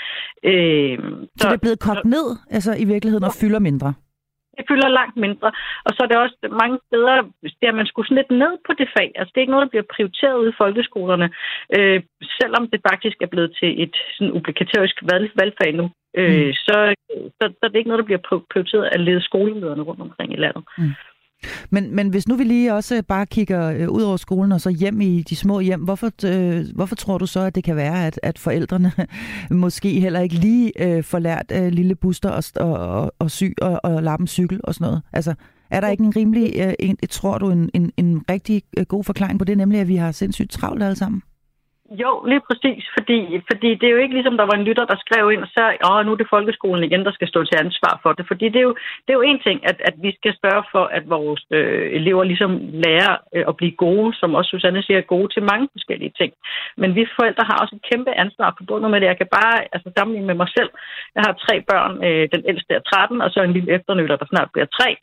Så det er blevet kogt ned, altså i virkeligheden, og fylder mindre? Det fylder langt mindre. Og så er det også mange steder, der man skulle sådan lidt ned på det fag. Altså det er ikke noget, der bliver prioriteret ude i folkeskolerne, selvom det faktisk er blevet til et sådan obligatorisk valgfag nu. Så er det ikke noget, der bliver prioriteret af lede skolelederne rundt omkring i landet. Men hvis nu vi lige også bare kigger ud over skolen og så hjem i de små hjem, hvorfor tror du så, at det kan være, at forældrene måske heller ikke lige får lært lille Buster og sy og lappe en cykel og sådan noget? Altså, er der ikke en rimelig, tror du, en rigtig god forklaring på det, nemlig at vi har sindssygt travlt alle sammen? Jo, lige præcis, fordi det er jo ikke ligesom, der var en lytter, der skrev ind og sagde, nu er det folkeskolen igen, der skal stå til ansvar for det. Fordi det er jo en ting, at vi skal spørge for, at vores elever ligesom lærer at blive gode, som også Susanne siger, gode til mange forskellige ting. Men vi forældre har også et kæmpe ansvar forbundet med det. Jeg kan bare sammenligne med mig selv. Jeg har 3 børn, den ældste er 13, og så en lille efternøtter, der snart bliver 3.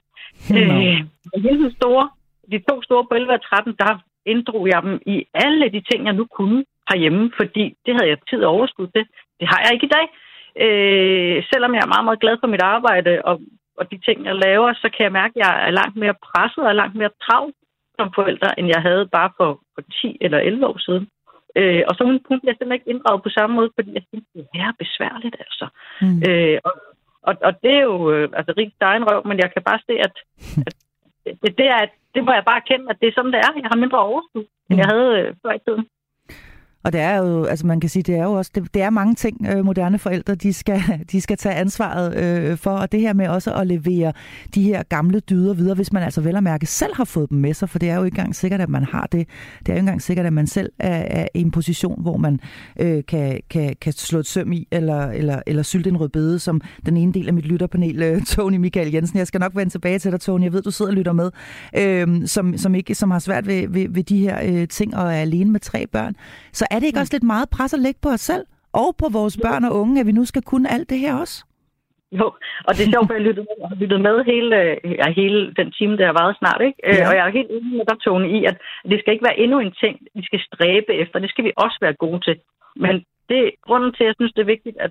De 2 store på 11 og 13, der inddrog jeg dem i alle de ting, jeg nu kunne herhjemme, fordi det havde jeg tid og overskud til. Det har jeg ikke i dag. Selvom jeg er meget, meget glad for mit arbejde og de ting, jeg laver, så kan jeg mærke, at jeg er langt mere presset og langt mere travlt som forældre, end jeg havde bare for 10 eller 11 år siden. Og så hun bliver simpelthen ikke inddraget på samme måde, fordi jeg synes, det er besværligt, altså. Og det er jo rigtig egen røv, men jeg kan bare se, at det må jeg bare erkende, at det er sådan, det er. Jeg har mindre overskud, end jeg havde før i tiden. Og det er jo, altså man kan sige, det er jo også, det er mange ting, moderne forældre, de skal tage ansvaret for, og det her med også at levere de her gamle dyder videre, hvis man altså vel at mærke selv har fået dem med sig, for det er jo ikke engang sikkert, at man har det. Det er jo ikke engang sikkert, at man selv er i en position, hvor man kan slå et søm i, eller sylte en rødbede, som den ene del af mit lytterpanel, Tony Michael Jensen. Jeg skal nok vende tilbage til dig, Tony. Jeg ved, du sidder og lytter med, som har svært ved de her ting og er alene med 3 børn. Så er det ikke også lidt meget pres at lægge på os selv og på vores børn og unge, at vi nu skal kunne alt det her også? Jo, og det er sjovt, at jeg har lyttet med hele den time, der har været snart, ikke? Ja. Og jeg er helt enig med dig, Tone, i, at det skal ikke være endnu en ting, vi skal stræbe efter. Det skal vi også være gode til. Men det er grunden til, at jeg synes, det er vigtigt, at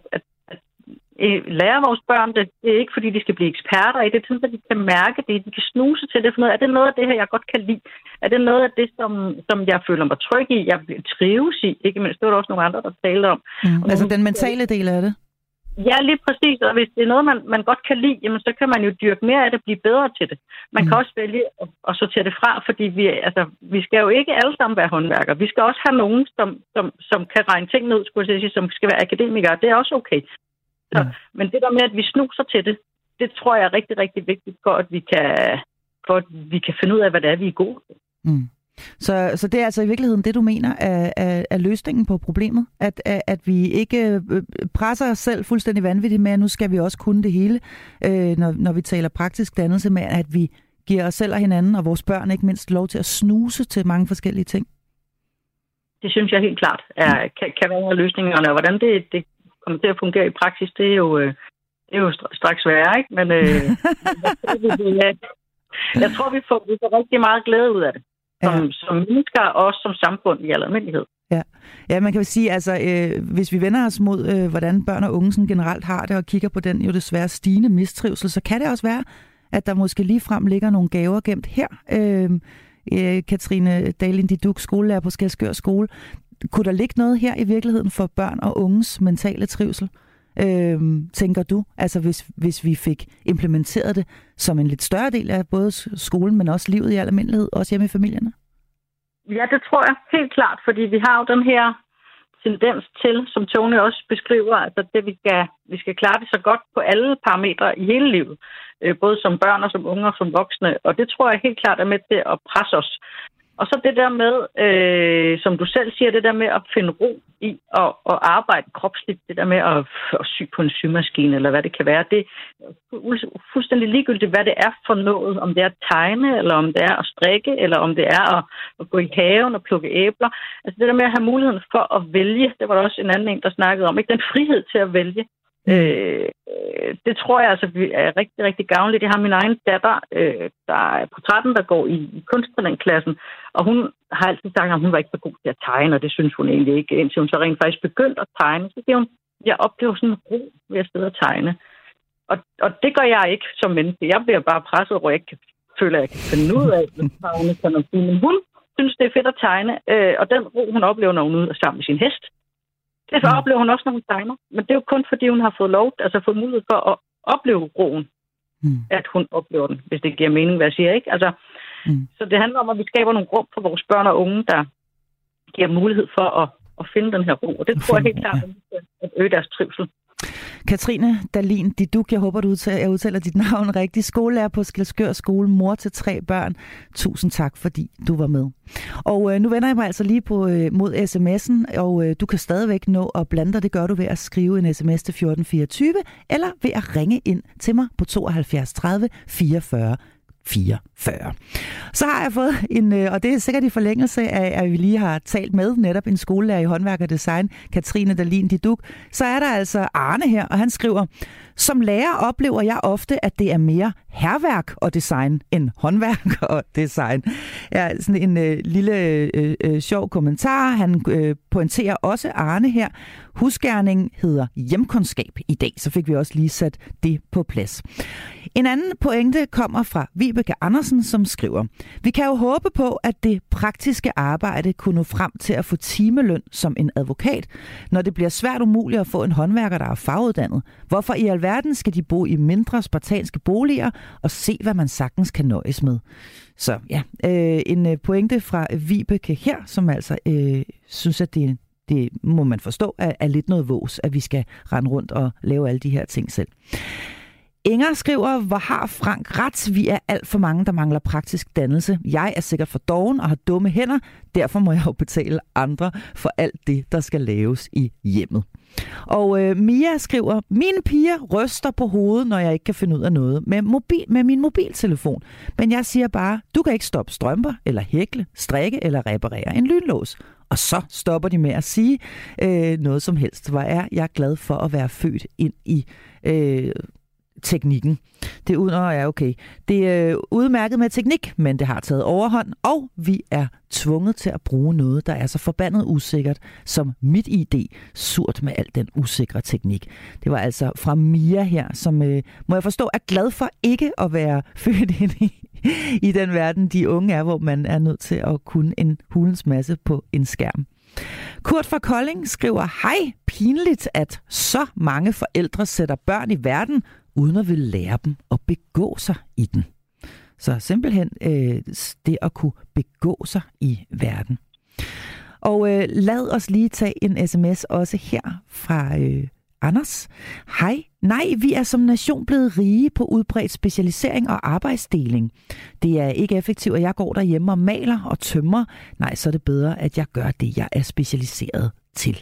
lære vores børn det. Det er ikke, fordi de skal blive eksperter i det. Det er sådan, at de kan mærke det, de kan snuse til det. For noget. Er det noget af det her, jeg godt kan lide? Er det noget af det, som jeg føler mig tryg i? Jeg trives i? Ikke mindst, det var der også nogle andre, der talte om. Altså den mentale del af det? Ja, lige præcis. Og hvis det er noget, man godt kan lide, jamen, så kan man jo dyrke mere af det og blive bedre til det. Man kan også vælge at sortere det fra, fordi vi skal jo ikke alle sammen være håndværkere. Vi skal også have nogen, som kan regne ting ned, skulle jeg sige, som skal være akademikere. Det er også okay. Så, men det der med, at vi snuser til det, det tror jeg er rigtig, rigtig vigtigt for, at vi kan finde ud af, hvad det er, vi er gode til. Så det er altså i virkeligheden det, du mener er løsningen på problemet? At vi ikke presser os selv fuldstændig vanvittigt med, at nu skal vi også kunne det hele, når vi taler praktisk dannelse, med at vi giver os selv og hinanden og vores børn ikke mindst lov til at snuse til mange forskellige ting? Det synes jeg helt klart kan være løsningerne, og hvordan det kommer til at fungere i praksis, det er jo straks sværere, ikke? Men jeg tror, vi får rigtig meget glæde ud af det. Som mennesker og også som samfund i almindelighed. Ja, man kan jo sige, altså, hvis vi vender os mod, hvordan børn og unge sådan generelt har det, og kigger på den jo desværre stigende mistrivsel, så kan det også være, at der måske ligefrem ligger nogle gaver gemt her. Katrine Dahlin Diduk, skolelærer på Skælskør Skole. Kunne der ligge noget her i virkeligheden for børn og unges mentale trivsel? Tænker du, altså hvis vi fik implementeret det som en lidt større del af både skolen, men også livet i al almindelighed, også hjemme i familierne? Ja, det tror jeg helt klart, fordi vi har jo den her tendens til, som Tony også beskriver, altså det vi skal klare det så godt på alle parametre i hele livet, både som børn og som unge og som voksne, og det tror jeg helt klart er med til at presse os. Og så det der med, som du selv siger, det der med at finde ro i og arbejde kropsligt, det der med at sy på en symaskine, eller hvad det kan være, det er fuldstændig ligegyldigt, hvad det er for noget. Om det er at tegne, eller om det er at strikke, eller om det er at gå i haven og plukke æbler. Altså det der med at have muligheden for at vælge, det var der også en anden en, der snakkede om, ikke? Den frihed til at vælge. Det tror jeg altså er rigtig, rigtig gavnligt. Jeg har min egen datter, der er på 13, der går i kunsttalentklassen, og hun har altid sagt, at hun var ikke så god til at tegne, og det synes hun egentlig ikke, indtil hun så rent faktisk begyndte at tegne. Så siger hun, jeg oplever sådan en ro ved at sidde og tegne. Og det gør jeg ikke som menneske. Jeg bliver bare presset, hvor jeg ikke føler, at jeg kan finde ud af at tegne. Men hun synes, det er fedt at tegne, og den ro, hun oplever, når hun er ude sammen med sin hest. Det så oplever hun også, når hun tegner. Men det er jo kun, fordi hun har fået mulighed for at opleve roen, at hun oplever den, hvis det giver mening, hvad jeg siger, ikke? Altså, så det handler om, at vi skaber nogle rum for vores børn og unge, der giver mulighed for at finde den her ro. Og det tror jeg helt klart, at øge deres trivsel. Katrine Dahlin Diduk, jeg håber, jeg udtaler dit navn rigtigt. Skolelærer på Skælskør Skole, mor til 3 børn. Tusind tak, fordi du var med. Og nu vender jeg mig altså lige mod sms'en, og du kan stadigvæk nå at blande dig. Det gør du ved at skrive en sms til 1424, eller ved at ringe ind til mig på 72 30 44 44. Så har jeg fået og det er sikkert i forlængelse af, at vi lige har talt med netop en skolelærer i håndværk og design, Katrine Dahlin Diduk, så er der altså Arne her, og han skriver: som lærer oplever jeg ofte, at det er mere hærværk og design end håndværk og design. Ja, sådan en lille sjov kommentar. Han pointerer også Arne her. Husgerning hedder hjemkundskab i dag, så fik vi også lige sat det på plads. En anden pointe kommer fra Vibeke Andersen, som skriver: vi kan jo håbe på, at det praktiske arbejde kunne nå frem til at få timeløn som en advokat, når det bliver svært umuligt at få en håndværker, der er faguddannet. Hvorfor i alverden skal de bo i mindre spartanske boliger og se, hvad man sagtens kan nøjes med? Så ja, en pointe fra Vibeke her, som altså synes, at det må man forstå er lidt noget vås, at vi skal rende rundt og lave alle de her ting selv. Inger skriver: hvor har Frank ret? Vi er alt for mange, der mangler praktisk dannelse. Jeg er sikkert for doven og har dumme hænder. Derfor må jeg jo betale andre for alt det, der skal laves i hjemmet. Og Mia skriver: mine piger ryster på hovedet, når jeg ikke kan finde ud af noget med min mobiltelefon. Men jeg siger bare: du kan ikke stoppe strømper, eller hækle, strikke eller reparere en lynlås. Og så stopper de med at sige noget som helst. Hvor er jeg glad for at være født ind i teknikken. Det er okay. Det er udmærket med teknik, men det har taget overhånd, og vi er tvunget til at bruge noget, der er så forbandet usikkert som MitID. Surt med al den usikre teknik. Det var altså fra Mia her, som må jeg forstå er glad for ikke at være født ind i den verden, de unge er, hvor man er nødt til at kunne en hulens masse på en skærm. Kurt fra Kolding skriver: hej, pinligt, at så mange forældre sætter børn i verden, uden at ville lære dem at begå sig i den. Så simpelthen det at kunne begå sig i verden. Og lad os lige tage en sms også her fra Anders. Hej. Nej, vi er som nation blevet rige på udbredt specialisering og arbejdsdeling. Det er ikke effektivt, at jeg går derhjemme og maler og tømrer. Nej, så er det bedre, at jeg gør det, jeg er specialiseret til.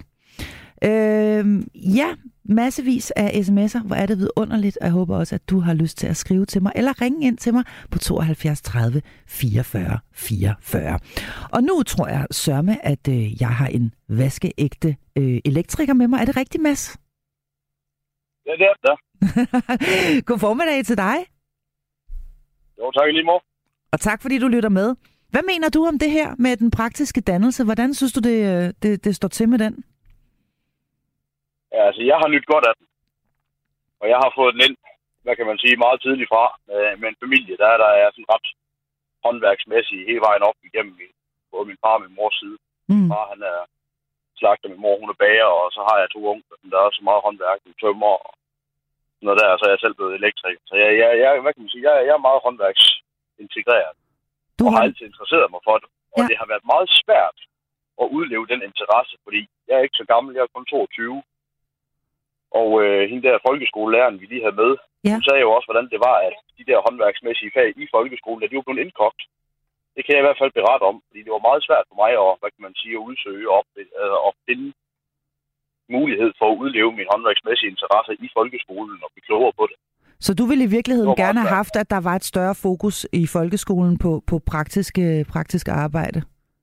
Ja, massevis af sms'er. Hvor er det vidunderligt. Jeg håber også, at du har lyst til at skrive til mig, eller ringe ind til mig på 72 30 44 44. Og nu tror jeg sørme, at jeg har en vaskeægte elektriker med mig. Er det rigtigt, Mads? Ja, det er det. God formiddag til dig. Jo, tak lige måde. Og tak, fordi du lytter med. Hvad mener du om det her med den praktiske dannelse? Hvordan synes du, det står til med den? Ja, altså, jeg har nydt godt af den. Og jeg har fået den ind, hvad kan man sige, meget tidligt fra. Med en familie, der er sådan ret håndværksmæssig hele vejen op igennem både min far og min mors side. Far, han er slagter, min mor, hun er bager, og så har jeg 2 onkler, der er så meget håndværk, tømmer og sådan noget der, og så er jeg selv blevet elektriker. Så jeg hvad kan man sige, jeg er meget håndværksintegreret. Og har altid interesseret mig for det. Og det har været meget svært at udleve den interesse, fordi jeg er ikke så gammel, jeg er kun 22. Og hende der folkeskolelæreren, vi lige havde med, hun sagde jo også, hvordan det var, at de der håndværksmæssige fag i folkeskolen, at de var blevet indkogt. Det kan jeg i hvert fald berette om, fordi det var meget svært for mig at, hvad kan man sige, at udsøge og finde mulighed for at udleve min håndværksmæssige interesse i folkeskolen og blive klogere på det. Så du ville i virkeligheden gerne have haft, at der var et større fokus i folkeskolen på praktisk arbejde?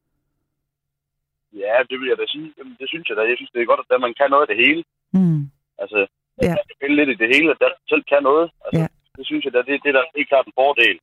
Ja, det vil jeg da sige. Jamen, det synes jeg da. Jeg synes, det er godt, at man kan noget af det hele. Altså, man kan finde lidt i det hele, at der selv kan noget. Altså, det synes jeg da, det er da helt klart en fordel.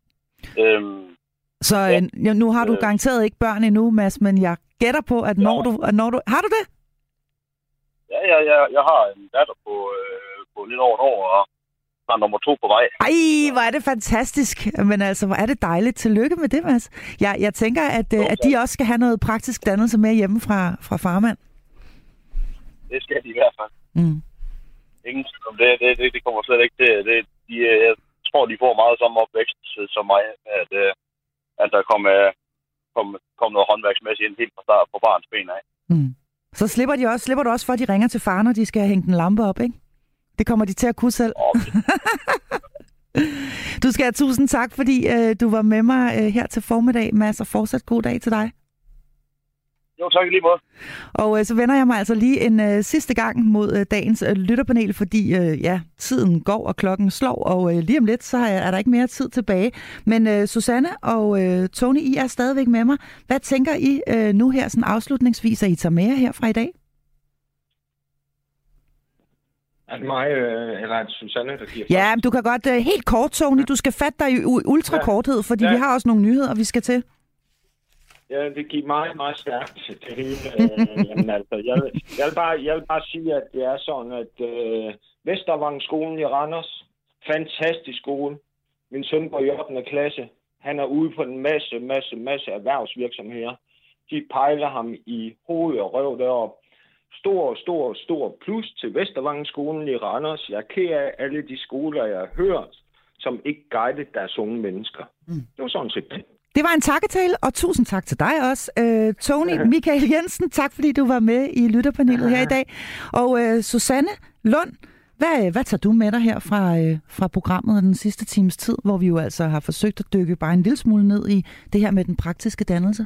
Så nu har du garanteret ikke børn endnu, Mads, men jeg gætter på, at når du... Har du det? Ja, jeg har en datter på lidt over et år, og der er nummer 2 på vej. Ej, hvor er det fantastisk. Men altså, hvor er det dejligt. Tillykke med det, Mads. Jeg tænker, at de også skal have noget praktisk dannelse med hjemme fra farmand. Det skal de i hvert fald. Ingen om det kommer slet ikke til. Jeg tror, de får meget samme opvækst som mig, at der kom noget håndværksmæssigt ind helt fra start på barns ben af. Så slipper du også for, at de ringer til far, når de skal hænge en lampe op, ikke? Det kommer de til at kunne selv. Du skal have tusind tak, fordi du var med mig her til formiddag, Mads, og fortsat god dag til dig. Jo, tak i lige måde. Og så vender jeg mig altså lige en sidste gang mod dagens lytterpanel, fordi tiden går, og klokken slår, og lige om lidt, så er der ikke mere tid tilbage. Men Susanne og Tony, I er stadigvæk med mig. Hvad tænker I nu her sådan afslutningsvis, at I tager med her fra i dag? Er det mig, eller er det Susanne, der giver? Ja, men du kan godt helt kort, Tony. Du skal fatte dig i ultrakorthed, fordi vi har også nogle nyheder, vi skal til. Ja, det giver meget, meget stærkt det hele. Jamen, altså, jeg vil bare sige, at det er sådan, at Vestervang-skolen i Randers, fantastisk skole. Min søn går i 8. klasse. Han er ude på en masse erhvervsvirksomheder. De pejler ham i hoved og røv deroppe. Stor plus til Vestervang-skolen i Randers. Jeg er ked af alle de skoler, jeg har hørt, som ikke guidede deres unge mennesker. Det var sådan set det. Det var en takketale, og tusind tak til dig også. Tony Michael Jensen, tak fordi du var med i lytterpanelet her i dag. Og Susanne Lund, hvad tager du med dig her fra programmet den sidste times tid, hvor vi jo altså har forsøgt at dykke bare en lille smule ned i det her med den praktiske dannelse?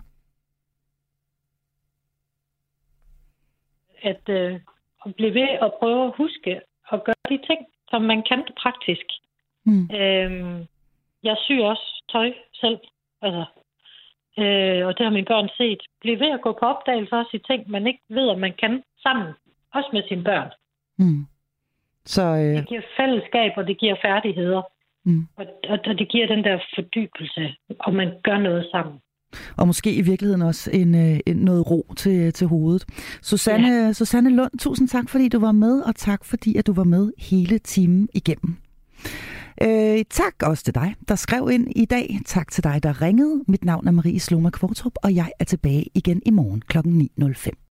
At blive ved at prøve at huske at gøre de ting, som man kan praktisk. Jeg syr også tøj selv. Altså, og det har mine børn set. Bliv ved at gå på opdagelse også i ting, man ikke ved, at man kan sammen. Også med sine børn. Det giver fællesskab, og det giver færdigheder. Og det giver den der fordybelse, og man gør noget sammen. Og måske i virkeligheden også noget ro til hovedet. Susanne Lund, tusind tak, fordi du var med, og tak, fordi at du var med hele timen igennem. Tak også til dig, der skrev ind i dag. Tak til dig, der ringede. Mit navn er Marie Sloma Kvartrup, og jeg er tilbage igen i morgen kl. 9.05.